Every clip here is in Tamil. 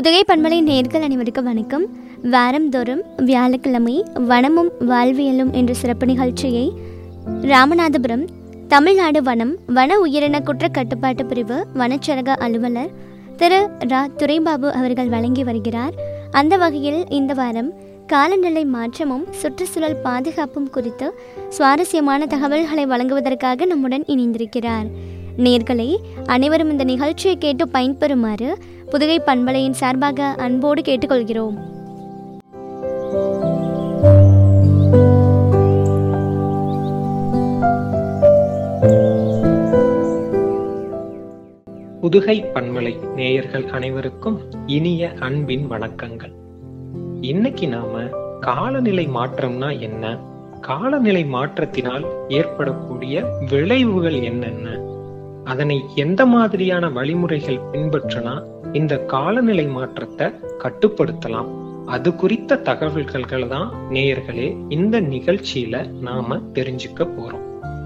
புதுகை பண்பலை நேயர்கள் அனைவருக்கும் வணக்கம். வாரந்தோறும் வியாழக்கிழமை வனமும் வாழ்வியலும் என்ற சிறப்பு நிகழ்ச்சியை ராமநாதபுரம் தமிழ்நாடு வன உயிரின குற்ற கட்டுப்பாட்டு பிரிவு வனச்சரக அலுவலர் திரு ரா துரைபாபு அவர்கள் வழங்கி வருகிறார். அந்த வகையில் இந்த வாரம் காலநிலை மாற்றமும் சுற்றுச்சூழல் பாதுகாப்பும் குறித்து சுவாரஸ்யமான தகவல்களை வழங்குவதற்காக நம்முடன் இணைந்திருக்கிறார். நேயர்களே, அனைவரும் இந்த நிகழ்ச்சியை கேட்டு பயன்பெறுமாறு புதுகை பண்பலையின் சார்பாக அன்போடு கேட்டுக்கொள்கிறோம். புதுகை பண்பலை நேயர்கள் அனைவருக்கும் இனிய அன்பின் வணக்கங்கள். இன்னைக்கு நாம காலநிலை மாற்றம்னா என்ன, காலநிலை மாற்றத்தினால் ஏற்படக்கூடிய விளைவுகள் என்னென்ன, அதனை எந்த மாதிரியான வழிமுறைகள் பின்பற்றினா இந்த காலநிலை மாற்றத்தை கட்டுப்படுத்தலாம், அது குறித்த தகவல்கள் தான் நேயர்களே இந்த நிகழ்ச்சியில நாம தெரிஞ்சுக்க போறோம்.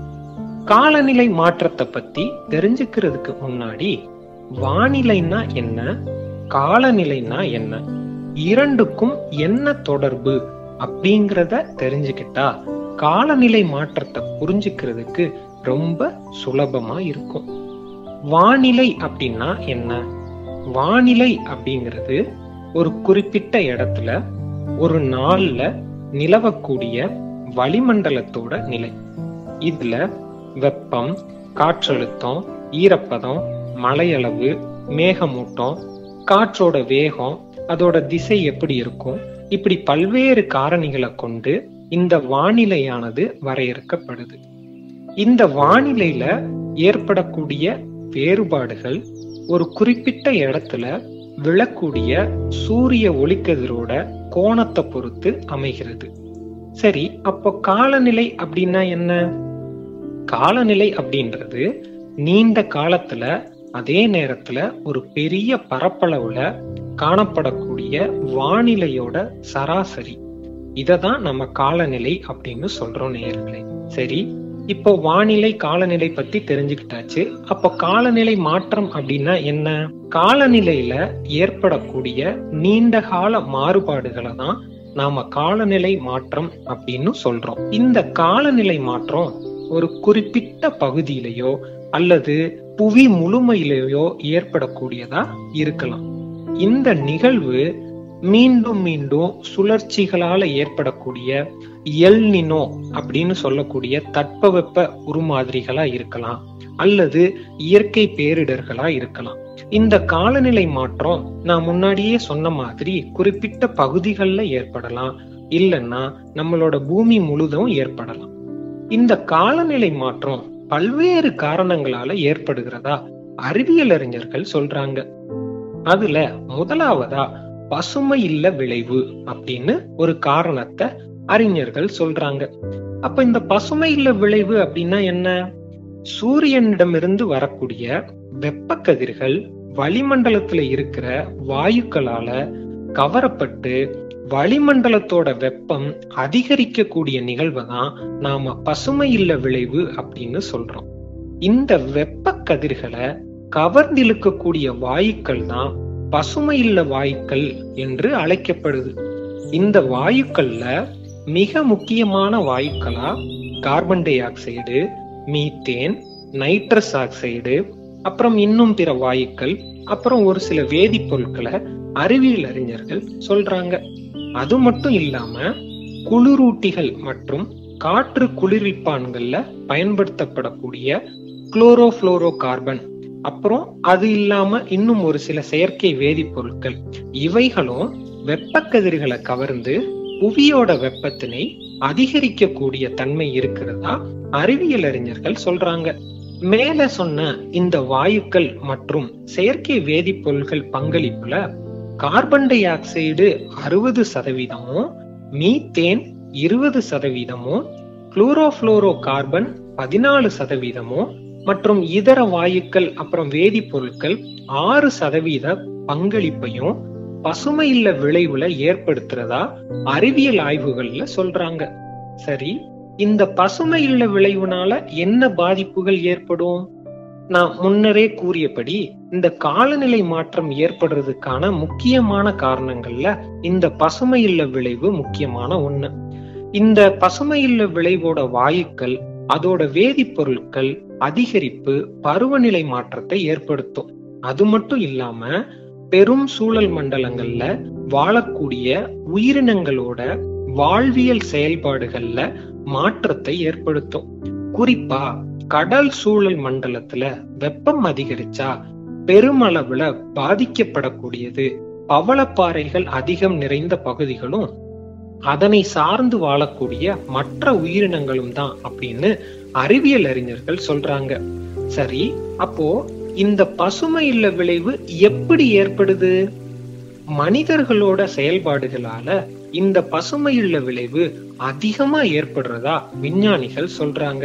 காலநிலை மாற்றத்தை பத்தி தெரிஞ்சுக்கிறதுக்கு முன்னாடி வானிலைனா என்ன, காலநிலைனா என்ன, இரண்டுக்கும் என்ன தொடர்பு அப்படிங்கிறத தெரிஞ்சுக்கிட்டா காலநிலை மாற்றத்தை புரிஞ்சுக்கிறதுக்கு ரொம்ப சுலபமா இருக்கும். வானிலை அப்படின்னா என்ன? வானிலை அப்படிங்கிறது ஒரு குறிப்பிட்ட இடத்துல ஒரு நாள்ல நிலவக்கூடிய வளிமண்டலத்தோட நிலை. இதுல வெப்பம், காற்றழுத்தம், ஈரப்பதம், மழையளவு, மேகமூட்டம், காற்றோட வேகம், அதோட திசை எப்படி இருக்கும், இப்படி பல்வேறு காரணிகளை கொண்டு இந்த வானிலையானது வரையறுக்கப்படுது. இந்த வானிலையில ஏற்படக்கூடிய வேறுபாடுகள் ஒரு குறிப்பிட்ட இடத்துல விழக்கூடிய சூரிய ஒளிக்கதிரோட கோணத்தை பொறுத்து அமைகிறது. சரி, அப்போ காலநிலை அப்படின்னா என்ன? காலநிலை அப்படின்றது நீண்ட காலத்துல அதே நேரத்துல ஒரு பெரிய பரப்பளவுல காணப்படக்கூடிய வானிலையோட சராசரி. இததான் நம்ம காலநிலை அப்படின்னு சொல்றோம் நேயர்களே. சரி, இப்போ வானிலை காலநிலை பத்தி தெரிஞ்சுக்கிட்டாச்சு. அப்போ காலநிலை மாற்றம் அப்படின்னா என்ன? காலநிலையில ஏற்படக்கூடிய நீண்ட கால மாறுபாடுகளை தான் நாம காலநிலை மாற்றம் அப்படின்னு சொல்றோம். இந்த காலநிலை மாற்றம் ஒரு குறிப்பிட்ட பகுதியிலேயோ அல்லது புவி முழுமையிலேயோ ஏற்படக்கூடியதா இருக்கலாம். இந்த நிகழ்வு மீண்டும் மீண்டும் சுழற்சிகளால ஏற்படக்கூடிய எல் நினோ அப்படின்னு சொல்லக்கூடிய தட்பவெப்ப உருமாதிரிகளா இருக்கலாம், அல்லது இயற்கை பேரிடர்களா இருக்கலாம். இந்த காலநிலை மாற்றம் நான் முன்னாடியே சொன்ன மாதிரி குறிப்பிட்ட பகுதிகளில் ஏற்படலாம், இல்லைன்னா நம்மளோட பூமி முழுதும் ஏற்படலாம். இந்த காலநிலை மாற்றம் பல்வேறு காரணங்களால ஏற்படுகிறதா அறிவியல் அறிஞர்கள் சொல்றாங்க. அதுல முதலாவதா பசுமை இல்ல விளைவு அப்படின்னு ஒரு காரணத்தை அறிஞர்கள் சொல்றாங்க. அப்ப இந்த பசுமை இல்ல விளைவு அப்படின்னா என்ன? சூரியனிடமிருந்து வரக்கூடிய வெப்ப கதிர்கள் வளிமண்டலத்துல இருக்கிற வாயுக்களால கவரப்பட்டு வளிமண்டலத்தோட வெப்பம் அதிகரிக்க கூடிய நிகழ்வை தான் நாம பசுமை இல்ல விளைவு அப்படின்னு சொல்றோம். இந்த வெப்ப கதிர்களை கவர்ந்திழுக்கக்கூடிய வாயுக்கள் தான் பசுமை இல்ல வாயுக்கள் என்று அழைக்கப்படுது. இந்த வாயுக்கள்ல மிக முக்கியமான வாயுக்களா carbon dioxide, methane, nitrous oxide, அப்புறம் இன்னும் பிற வாயுக்கள், அப்புறம் ஒரு சில வேதிப்பொருட்களை அறிவியல் அறிஞர்கள் சொல்றாங்க. அது மட்டும் இல்லாம குளிரூட்டிகள் மற்றும் காற்று குளிர்விப்பான்கள்ல பயன்படுத்தப்படக்கூடிய குளோரோஃப்ளோரோ கார்பன், அப்புறம் அது இல்லாம இன்னும் ஒரு சில செயற்கை வேதிப்பொருட்கள், இவைகளும் வெப்ப கதிர்களை கவர்ந்து புவியோட வெப்பத்தினை அதிகரிக்க கூடிய தன்மை இருக்கிறதா அறிவியல் அறிஞர்கள் சொல்றாங்க. மேல சொன்ன இந்த வாயுக்கள் மற்றும் செயற்கை வேதிப்பொருட்கள் பங்களிப்புல carbon dioxide 60%, methane 20%, chlorofluorocarbon 14%, மற்றும் இதர வாயுக்கள் அப்புறம் வேதிப்பொருட்கள் 6% பங்களிப்பையும் பசுமை இல்ல விளைவுல ஏற்படுத்துறதா அறிவியல் ஆய்வுகள்ல சொல்றாங்க. சரி, இந்த பசுமை இல்ல விளைவுனால என்ன பாதிப்புகள் ஏற்படும்? நான் முன்னரே கூறியபடி இந்த காலநிலை மாற்றம் ஏற்படுறதுக்கான முக்கியமான காரணங்கள்ல இந்த பசுமை இல்ல விளைவு முக்கியமான ஒண்ணு. இந்த பசுமை இல்ல விளைவோட வாயுக்கள், அதோட வேதிப்பொருட்கள் அதிகரிப்பு பருவநிலை மாற்றத்தை ஏற்படுத்தும். அது மட்டும் இல்லாம பெரும் சூழல் மண்டலங்கள்ல வாழக்கூடிய உயிரினங்களோட வாழ்வியல் செயல்பாடுகள்ல மாற்றத்தை ஏற்படுத்தும். குறிப்பா கடல் சூழல் மண்டலத்துல வெப்பம் அதிகரிச்சா பெருமளவுல பாதிக்கப்படக்கூடியது பவளப்பாறைகள் அதிகம் நிறைந்த பகுதிகளும் அதனை சார்ந்து வாழக்கூடிய மற்ற உயிரினங்களும் தான் அப்படின்னு அறிவியல் அறிஞர்கள் சொல்றாங்க. சரி, அப்போ இந்த பசுமை இல்ல விளைவு எப்படி ஏற்படுது? மனிதர்களோட செயல்பாடுகளால இந்த பசுமை இல்ல விளைவு அதிகமா ஏற்படுறதா விஞ்ஞானிகள் சொல்றாங்க.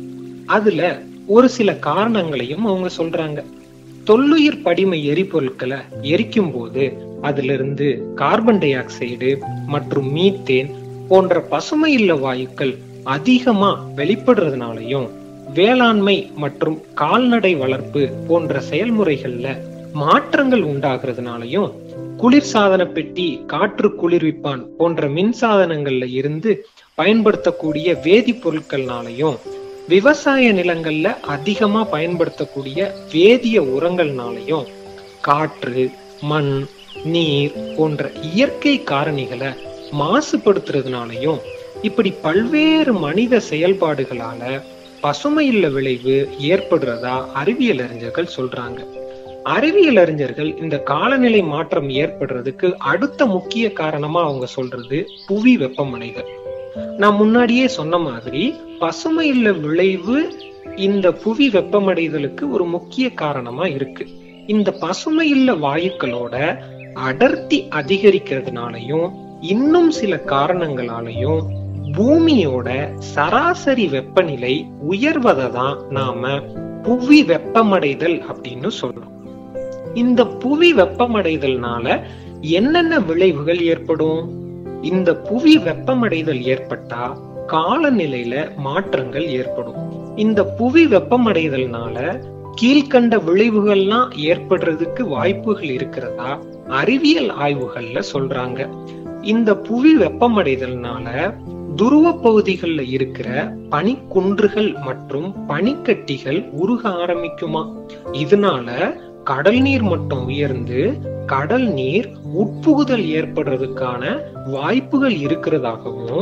அதுல ஒரு சில காரணங்களையும் அவங்க சொல்றாங்க. தொல்லுயிர் படிம எரிபொருட்களை எரிக்கும் போது அதுல இருந்து கார்பன் டை ஆக்சைடு மற்றும் மீத்தேன் போன்ற பசுமை இல்ல வாயுக்கள் அதிகமா வெளிப்படுறதுனாலையும் வேளாண்மை மற்றும் கால்நடை வளர்ப்பு போன்ற செயல்முறைகள்ல மாற்றங்கள் உண்டாகிறதுனாலையும் குளிர்சாதன பெட்டி, காற்று குளிர்விப்பான் போன்ற மின்சாதனங்கள்ல இருந்து பயன்படுத்தக்கூடிய வேதிப்பொருட்கள்னாலையும் விவசாய நிலங்கள்ல அதிகமா பயன்படுத்தக்கூடிய வேதிய உரங்கள்னாலையும் காற்று, மண், நீர் போன்ற இயற்கை காரணிகளை மாசுபடுத்துறதுனாலையும் இப்படி பல்வேறு மனித செயல்பாடுகளால பசுமை இல்ல விளைவு ஏற்படுறதா அறிவியல் அறிஞர்கள் சொல்றாங்க. அறிவியல் அறிஞர்கள் இந்த காலநிலை மாற்றம் ஏற்படுறதுக்கு அடுத்த முக்கிய காரணமா அவங்க சொல்றது புவி வெப்பமடைதல். நான் முன்னாடியே சொன்ன மாதிரி பசுமை இல்ல விளைவு இந்த புவி வெப்பமடைதலுக்கு ஒரு முக்கிய காரணமா இருக்கு. இந்த பசுமை இல்ல வாயுக்களோட அடர்த்தி அதிகரிக்கிறதுனாலையும் இன்னும் சில காரணங்களாலையும் பூமியோட சராசரி வெப்பநிலை உயர்வதை தான் நாம புவி வெப்பமடைதல் அப்படின்னு சொல்றோம். இந்த புவி வெப்பமடைதல்னால என்னென்ன விளைவுகள் ஏற்படும்? இந்த புவி வெப்பமடைதல் ஏற்பட்டா காலநிலையில மாற்றங்கள் ஏற்படும். இந்த புவி வெப்பமடைதல்னால கீழ்கண்ட விளைவுகள்லாம் ஏற்படுறதுக்கு வாய்ப்புகள் இருக்கிறதா அறிவியல் ஆய்வுகள்ல சொல்றாங்க. இந்த புவி வெப்பமடைதல்னால துருவ பகுதிகள்ல இருக்கிற பனிக்குன்றுகள் மற்றும் பனிக்கட்டிகள் உருக ஆரம்பிக்குமா. இதனால கடல் நீர் மட்டம் உயர்ந்து கடல் நீர் உட்புகுதல் ஏற்படுறதுக்கான வாய்ப்புகள் இருக்கிறதாகவும்,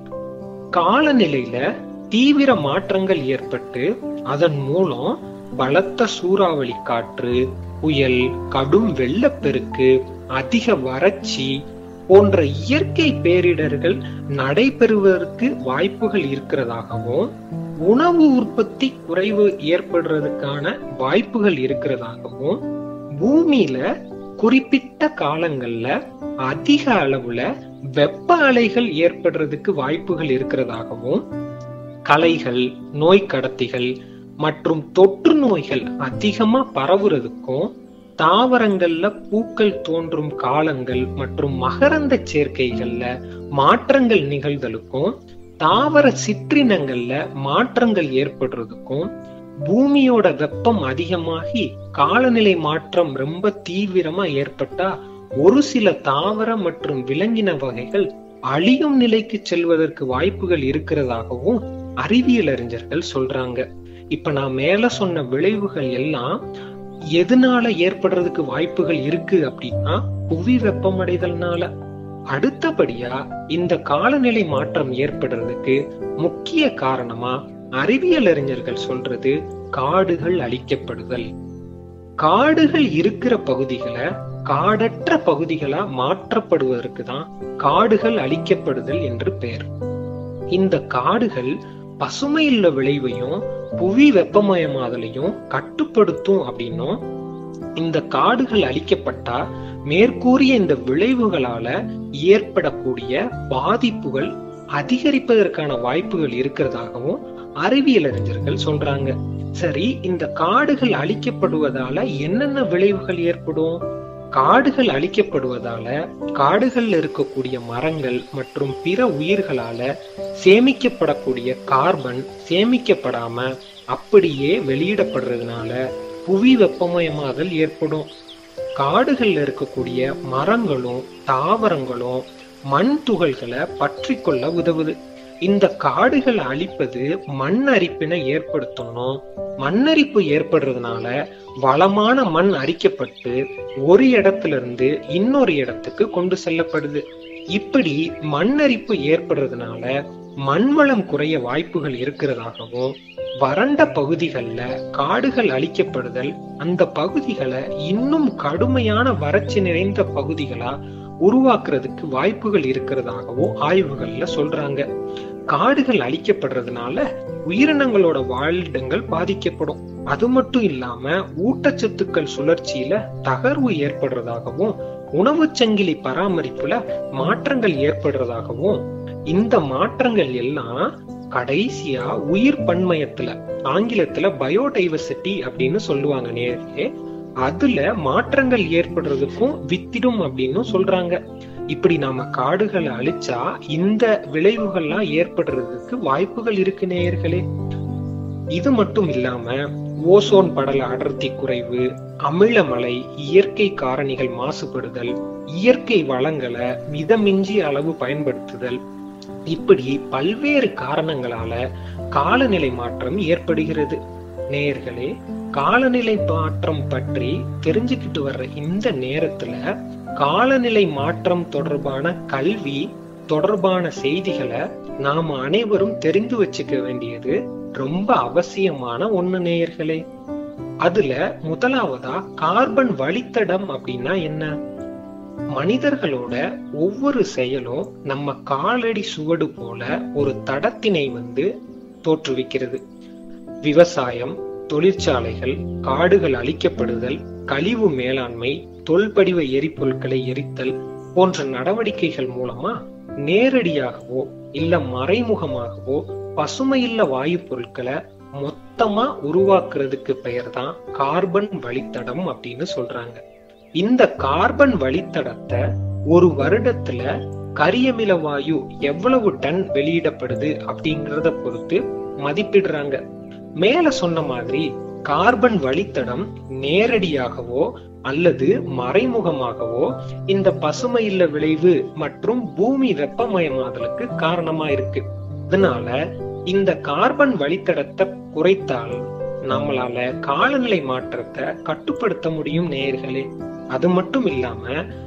காலநிலையில தீவிர மாற்றங்கள் ஏற்பட்டு அதன் மூலம் பலத்த சூறாவளி காற்று, புயல், கடும் வெள்ளப்பெருக்கு, அதிக வறட்சி போன்ற இயற்கை பேரிடர்கள் நடைபெறுவதற்கு வாய்ப்புகள் இருக்கிறதாகவும், உணவு உற்பத்தி குறைவு ஏற்படுறதுக்கான வாய்ப்புகள் இருக்கிறதாகவும், பூமியில குறிப்பிட்ட காலங்கள்ல அதிக அளவுல வெப்ப அலைகள் ஏற்படுறதுக்கு வாய்ப்புகள் இருக்கிறதாகவும், களைகள், நோய் கடத்திகள் மற்றும் தொற்று நோய்கள் அதிகமா பரவுறதுக்கும், தாவரங்கள்ல பூக்கள் தோன்றும் காலங்கள் மற்றும் மகரந்த சேர்க்கைகள்ல மாற்றங்கள் நிகழ்தலுக்கும், தாவர சிற்றினங்கள்ல மாற்றங்கள் ஏற்படுறதுக்கும், பூமியோட வெப்பம் அதிகமாகி காலநிலை மாற்றம் ரொம்ப தீவிரமா ஏற்பட்டா ஒரு சில தாவர மற்றும் விலங்கின வகைகள் அழியும் நிலைக்கு செல்வதற்கு வாய்ப்புகள் இருக்கிறதாகவும் அறிவியல் அறிஞர்கள் சொல்றாங்க. இப்ப நான் மேல சொன்ன விளைவுகள் எல்லாம் எதனால ஏற்படுறதுக்கு வாய்ப்புகள் இருக்கு அப்படின்னா புவி வெப்பமடைதல்னால. அடுத்தபடியா இந்த காலநிலை மாற்றம் ஏற்படுறதுக்கு முக்கிய காரணமா அறிவியல் அறிஞர்கள் சொல்றது காடுகள் அழிக்கப்படுதல். காடுகள் இருக்கிற பகுதிகளை காடற்ற பகுதிகளா மாற்றப்படுவதற்கு தான் காடுகள் அழிக்கப்படுதல் என்று பெயர். இந்த காடுகள் பசுமை இல்ல விளைவையும் புவி வெப்பமயமாதலையும் கட்டுப்படுத்தும் அப்படின்னும், இந்த காடுகள் அழிக்கப்பட்டா மேற்கூறிய இந்த விளைவுகளால ஏற்படக்கூடிய பாதிப்புகள் அதிகரிப்பதற்கான வாய்ப்புகள் இருக்கிறதாகவும் அறிவியல் அறிஞர்கள் சொல்றாங்க. சரி, இந்த காடுகள் அழிக்கப்படுவதால என்னென்ன விளைவுகள் ஏற்படும்? காடுகள் அழிக்கப்படுவதால காடுகள்ல இருக்கக்கூடிய மரங்கள் மற்றும் பிற உயிர்களால சேமிக்கப்படக்கூடிய கார்பன் சேமிக்கப்படாம அப்படியே வெளியிடப்படுறதுனால புவி வெப்பமயமாதல் ஏற்படும். காடுகள்ல இருக்கக்கூடிய மரங்களும் தாவரங்களும் மண் துகள்களை பற்றி கொள்ள உதவுது. இந்த காடுகளை அழிப்பது மண் அரிப்பினை ஏற்படுத்தணும். மண்ணரிப்பு ஏற்படுறதுனால வளமான மண் அரிக்கப்பட்டு ஒரு இடத்துல இருந்து இன்னொரு இடத்துக்கு கொண்டு செல்லப்படுது. இப்படி மண்ணரிப்பு ஏற்படுறதுனால மண்வளம் குறைய வாய்ப்புகள் இருக்கிறதாகவும், வறண்ட பகுதிகள்ல காடுகள் அழிக்கப்படுதல் அந்த பகுதிகளை இன்னும் கடுமையான வறட்சி நிறைந்த பகுதிகளா உருவாக்குறதுக்கு வாய்ப்புகள் இருக்கிறதாகவும் ஆய்வுகள்ல சொல்றாங்க. காடுகள் அழிக்கப்படுறதுனால உயிரினங்களோட வாழ்விடங்கள் பாதிக்கப்படும். அது மட்டும் இல்லாம ஊட்டச்சத்துக்கள் சுழற்சியில தகர்வு ஏற்படுறதாகவும், உணவு சங்கிலி பராமரிப்புல மாற்றங்கள் ஏற்படுறதாகவும், இந்த மாற்றங்கள் எல்லாம் கடைசியா உயிர் பன்மயத்துல, ஆங்கிலத்துல பயோடைவர்சிட்டி அப்படின்னு சொல்லுவாங்க நேரே, அதுல மாற்றங்கள் ஏற்படுறதுக்கும் வித்திடும் அப்படின்னு சொல்றாங்க. இப்படி நாம காடுகளை அழிச்சா இந்த விளைவுகள்லாம் ஏற்படுறதுக்கு வாய்ப்புகள் இருக்கு நேயர்களே. இது மட்டும் இல்லாம ஓசோன் படல அடர்த்தி குறைவு, அமிலமழை, இயற்கை காரணிகள் மாசுபடுதல், இயற்கை வளங்களை மிதமிஞ்சி அளவு பயன்படுத்துதல், இப்படி பல்வேறு காரணங்களால காலநிலை மாற்றம் ஏற்படுகிறது. நேயர்களே, காலநிலை மாற்றம் பற்றி தெரிஞ்சுக்கிட்டு வர்ற இந்த நேரத்துல காலநிலை மாற்றம் தொடர்பான கல்வி தொடர்பான செய்திகளை நாம அனைவரும் தெரிந்து வச்சுக்க வேண்டியது ரொம்ப அவசியமான ஒண்ணு நேயர்களே. அதுல முதலாவதா கார்பன் வழித்தடம் அப்படின்னா என்ன? மனிதர்களோட ஒவ்வொரு செயலும் நம்ம காலடி சுவடு போல ஒரு தடத்தினை தோற்றுவிக்கிறது. விவசாயம், தொழிற்சாலைகள், காடுகள் அழிக்கப்படுதல், கழிவு மேலாண்மை, தொல்படிவ எரிபொருட்களை எரித்தல் போன்ற நடவடிக்கைகள் மூலமா நேரடியாகவோ இல்ல மறைமுகமாகவோ பசுமையில்ல வாயு பொருட்களை மொத்தமா உருவாக்குறதுக்கு பெயர் தான் கார்பன் வழித்தடம் அப்படின்னு சொல்றாங்க. இந்த கார்பன் வழித்தடத்தை ஒரு வருடத்துல கரியமில வாயு எவ்வளவு டன் வெளியிடப்படுது அப்படிங்கறத பொறுத்து மதிப்பிடுறாங்க. மேல சொன்ன மாதிரி கார்பன் வழித்தடம் நேரடியாகவோ அல்லது மறைமுகமாகவோ இந்த பசுமையில்ல விளைவு மற்றும் பூமி வெப்பமயமாதலுக்கு காரணமா இருக்கு. அதனால இந்த கார்பன் வழித்தடத்தை குறைத்தால் நம்மளால காலநிலை மாற்றத்தை கட்டுப்படுத்த முடியும் நேயர்களே. அது மட்டும் இல்லாம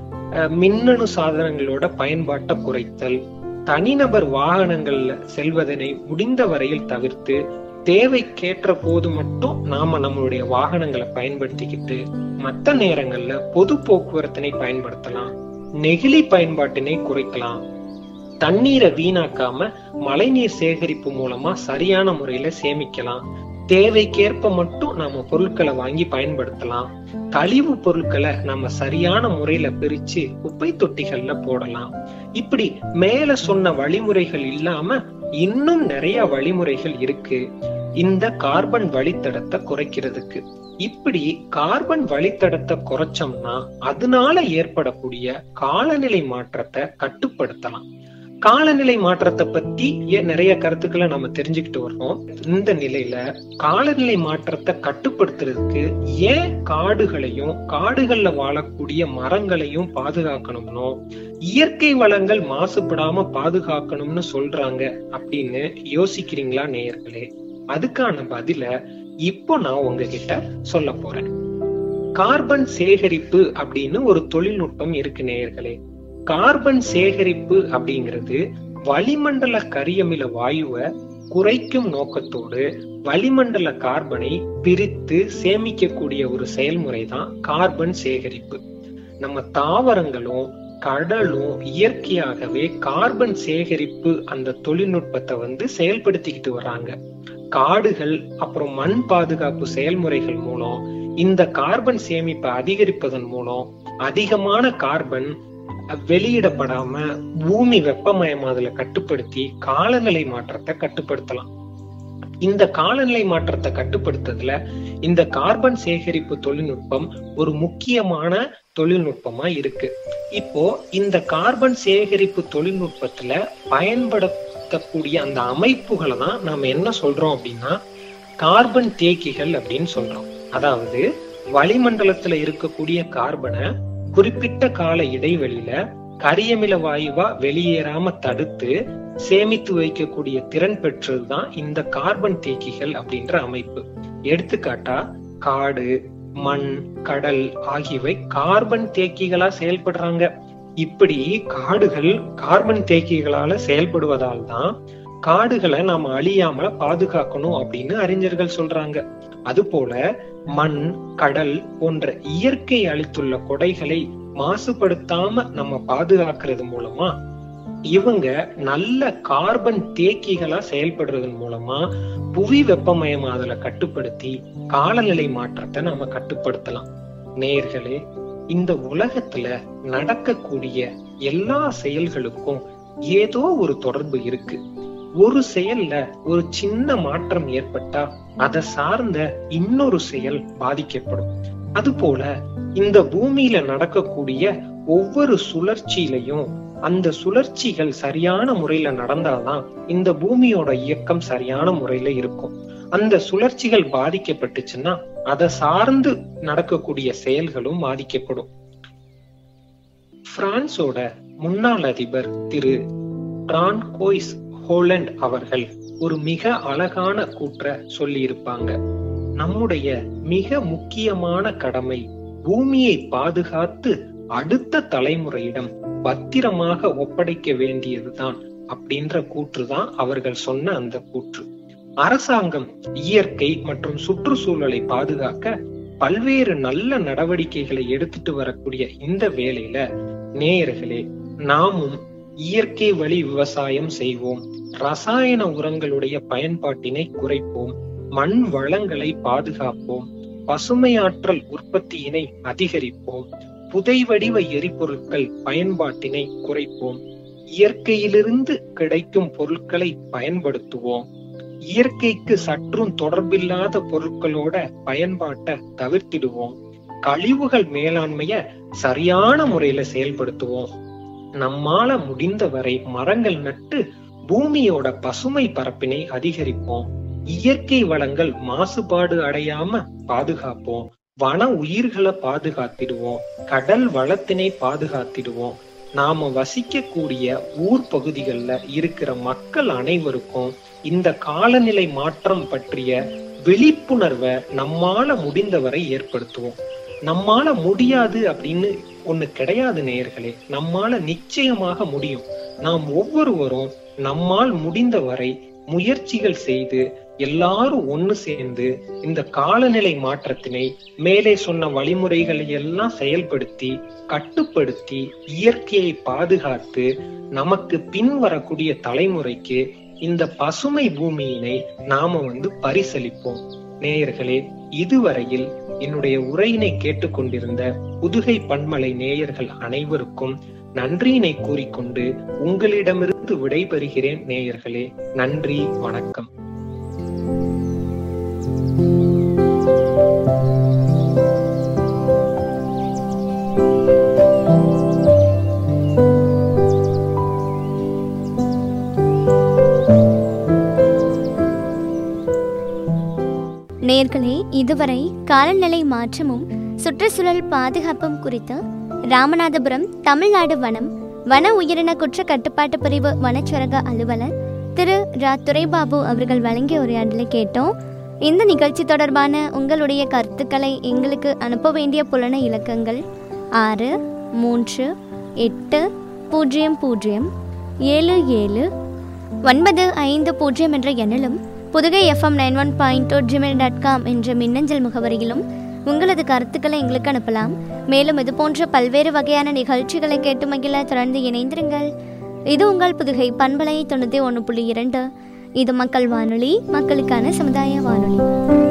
மின்னணு சாதனங்களோட பயன்பாட்டை குறைத்தல், தனிநபர் வாகனங்கள்ல செல்வதனை முடிந்த வரையில் தவிர்த்து தேவைக்கேற்ற போது மட்டும் நாம நம்மளுடைய வாகனங்களை பயன்படுத்திக்கிட்டு மற்ற நேரங்கள்ல பொது போக்குவரத்தினை பயன்படுத்தலாம். நெகிழி பயன்பாட்டினை குறைக்கலாம். தண்ணீரை வீணாக்காம மழைநீர் சேகரிப்பு மூலமா சரியான முறையில சேமிக்கலாம். தேவைக்கேற்ப மட்டும் நாம பொருட்களை வாங்கி பயன்படுத்தலாம். கழிவு பொருட்களை நம்ம சரியான முறையில பிரிச்சு குப்பை தொட்டிகள்ல போடலாம். இப்படி மேல சொன்ன வழிமுறைகள் இல்லாம இன்னும் நிறைய வழிமுறைகள் இருக்கு இந்த கார்பன் வழித்தடத்தை குறைக்கிறதுக்கு. இப்படி கார்பன் வழித்தடத்தை குறைச்சோம்னா அதனால ஏற்படக்கூடிய காலநிலை மாற்றத்தை கட்டுப்படுத்தலாம். காலநிலை மாற்றத்தை பத்தி நிறைய கருத்துக்களை நம்ம தெரிஞ்சுக்கிட்டு வர்றோம். இந்த நிலையில காலநிலை மாற்றத்தை கட்டுப்படுத்துறதுக்கு ஏன் காடுகளையும் காடுகள்ல வாழக்கூடிய மரங்களையும் பாதுகாக்கணும்னோ, இயற்கை வளங்கள் மாசுபடாம பாதுகாக்கணும்னு சொல்றாங்க அப்படின்னு யோசிக்கிறீங்களா நேயர்களே? அதுக்கான பதில இப்போ நான் உங்ககிட்ட சொல்ல போறேன். கார்பன் சேகரிப்பு அப்படின்னு ஒரு தொழில்நுட்பம் இருக்கு நேயர்களே. கார்பன் சேகரிப்பு அப்படிங்கிறது வளிமண்டல கரியமில வாயுவை குறைக்கும் நோக்கத்தோடு வளிமண்டல கார்பனை பிரித்து சேமிக்கக்கூடிய ஒரு செயல்முறை தான் கார்பன் சேகரிப்பு. நம்ம தாவரங்களும் கடலும் இயற்கையாகவே கார்பன் சேகரிப்பு அந்த தொழில்நுட்பத்தை செயல்படுத்திக்கிட்டு வர்றாங்க. காடுகள் அப்புறம் மண் பாதுகாப்பு செயல்முறைகள் மூலம் இந்த கார்பன் சேமிப்பை அதிகரிப்பதன் மூலம் அதிகமான கார்பன் வெளியிடப்படாம பூமி வெப்பமயமாதலை கட்டுப்படுத்தி காலநிலை மாற்றத்தை கட்டுப்படுத்தலாம். இந்த காலநிலை மாற்றத்தை கட்டுப்படுத்துறதுல இந்த கார்பன் சேகரிப்பு தொழில்நுட்பம் ஒரு முக்கியமான தொழில்நுட்பமா இருக்கு. இப்போ இந்த கார்பன் சேகரிப்பு தொழில்நுட்பத்துல பயன்படுத்தக்கூடிய அந்த அமைப்புகளை தான் நாம என்ன சொல்றோம் அப்படின்னா கார்பன் தேக்கிகள் அப்படின்னு சொல்றோம். அதாவது வளிமண்டலத்துல இருக்கக்கூடிய கார்பனை குறிப்பிட்ட கால இடைவெளியில கரியமில வாயுவா வெளியேறாம தடுத்து சேமித்து வைக்கக்கூடிய திறன் பெற்றதுதான் இந்த கார்பன் தேக்கிகள் அப்படின்ற அமைப்பு. எடுத்துக்காட்டா காடு, மண், கடல் ஆகியவை கார்பன் தேக்கிகளா செயல்படுறாங்க. இப்படி காடுகள் கார்பன் தேக்கிகளால செயல்படுவதால் தான் காடுகளை நாம அழியாம பாதுகாக்கணும் அப்படின்னு அறிஞர்கள் சொல்றாங்க. அது போல மண், கடல் போன்ற இயற்கை அளித்துள்ள கொடைகளை மாசுபடுத்தாம நம்ம பாதுகாக்கிறது மூலமா இவங்க நல்ல கார்பன் தேக்கிகளா செயல்படுறதன் மூலமா புவி வெப்பமயமாதலை கட்டுப்படுத்தி காலநிலை மாற்றத்தை நம்ம கட்டுப்படுத்தலாம். நேயர்களே, இந்த உலகத்துல நடக்கக்கூடிய எல்லா செயல்களுக்கும் ஏதோ ஒரு தொடர்பு இருக்கு. ஒரு செயல்ல ஒரு சின்ன மாற்றம் ஏற்பட்டா அதை சார்ந்த இன்னொரு செயல் பாதிக்கப்படும். அது போல இந்த பூமியில நடக்கக்கூடிய ஒவ்வொரு சுழற்சியிலையும் அந்த சுழற்சிகள் சரியான முறையில நடந்தாதான் இந்த பூமியோட இயக்கம் சரியான முறையில இருக்கும். அந்த சுழற்சிகள் பாதிக்கப்பட்டுச்சுன்னா அதை சார்ந்து நடக்கக்கூடிய செயல்களும் பாதிக்கப்படும். பிரான்சோட முன்னாள் அதிபர் திரு பிரான்கோயிஸ் ஹோலண்ட் அவர்கள் ஒரு மிக அழகான கூற்றை சொல்லி இருப்பாங்க. நம்முடைய மிக முக்கியமான கடமை பூமியை பாதுகாத்து அடுத்த தலைமுறையிடம் பத்திரமாக ஒப்படைக்க வேண்டியதுதான் அப்படின்ற கூற்றுதான் அவர்கள் சொன்ன அந்த கூற்று. அரசாங்கம் இயற்கை மற்றும் சுற்றுச்சூழலை பாதுகாக்க பல்வேறு நல்ல நடவடிக்கைகளை எடுத்துட்டு வரக்கூடிய இந்த வேளையில நேயர்களே, நாமும் இயற்கை வழி விவசாயம் செய்வோம், ரசாயன உரங்களுடைய பயன்பாட்டினை குறைப்போம், மண் வளங்களை பாதுகாப்போம், பசுமையாற்றல் உற்பத்தியினை அதிகரிப்போம், புதை வடிவ எரிபொருட்கள் பயன்பாட்டினை குறைப்போம், இயற்கையிலிருந்து கிடைக்கும் பொருட்களை பயன்படுத்துவோம், இயற்கைக்கு சற்றும் தொடர்பில்லாத பொருட்களோட பயன்பாட்டை தவிர்த்திடுவோம், கழிவுகள் மேலாண்மைய சரியான முறையில செயல்படுத்துவோம், நம்மால முடிந்தவரை மரங்கள் நட்டு பூமியோட பசுமை பரப்பினை அதிகரிப்போம், இயற்கை வளங்கள் மாசுபாடு அடையாம பாதுகாப்போம், வன உயிர்களை பாதுகாத்திடுவோம், கடல் வளத்தினை பாதுகாத்திடுவோம். நாம வசிக்கக்கூடிய ஊர் பகுதிகள்ல இருக்கிற மக்கள் அனைவருக்கும் இந்த காலநிலை மாற்றம் பற்றிய விழிப்புணர்வை நம்மால முடிந்தவரை ஏற்படுத்துவோம். நம்மால முடியாது அப்படின்னு ஒண்ணு கிடையாது நேயர்களே, நம்மால நிச்சயமாக முடியும். நாம் ஒவ்வொருவரும் நம்மால் முடிந்தவரை முயற்சிகள் செய்து எல்லாரும் ஒண்ணு சேர்ந்து இந்த காலநிலை மாற்றத்தினை மேலே சொன்ன வழிமுறைகளை எல்லாம் செயல்படுத்தி கட்டுப்படுத்தி இயற்கையை பாதுகாத்து நமக்கு பின் வரக்கூடிய தலைமுறைக்கு இந்த பசுமை பூமியினை நாம பரிசளிப்போம். நேயர்களே, இதுவரையில் என்னுடைய உரையினை கேட்டுக்கொண்டிருந்த புதுகை பண்பலை நேயர்கள் அனைவருக்கும் நன்றியினை கூறிக்கொண்டு உங்களிடமிருந்து விடைபெறுகிறேன் நேயர்களே. நன்றி, வணக்கம். நேயர்களே, இதுவரை காலநிலை மாற்றமும் சுற்றுச்சூழல் பாதுகாப்பும் குறித்து ராமநாதபுரம் தமிழ்நாடு வன உயிரின குற்ற கட்டுப்பாட்டு பிரிவு வனச்சரக அலுவலர் திரு ரா துரைபாபு அவர்கள் வழங்கிய உரையாடலை கேட்டோம். இந்த நிகழ்ச்சி தொடர்பான உங்களுடைய கருத்துக்களை எங்களுக்கு அனுப்ப வேண்டிய புலன இலக்கங்கள் 63807795 என்ற எண்ணிலும் புதுகை FM 91.2 என்ற மின்னஞ்சல் முகவரியிலும் உங்களது கருத்துக்களை எங்களுக்கு அனுப்பலாம். மேலும் இது போன்ற பல்வேறு வகையான நிகழ்ச்சிகளை கேட்டு மகிழ தொடர்ந்து இணைந்திருங்கள். இது உங்கள் புதுகை பண்பலை 91.2. இது மக்கள் வானொலி, மக்களுக்கான சமுதாய வானொலி.